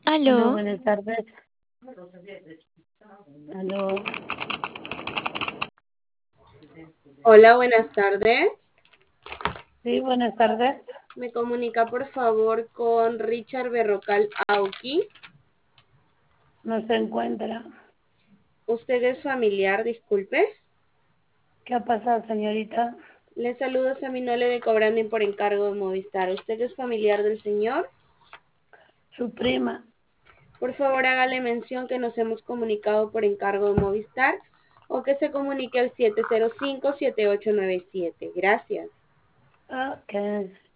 Aló, Aló, buenas tardes. Aló, Hola, buenas tardes. sí, buenas tardes. Me comunica por favor con Richard Berrocal Auqui. No se encuentra. ¿Usted es familiar? Disculpe. ¿Qué ha pasado, señorita? Le saludo Saminole de Cobrando por encargo de Movistar. ¿Usted es familiar del señor? Su prima. Por favor, hágale mención que nos hemos comunicado por encargo de Movistar o que se comunique al 705-7897. Gracias. Ok.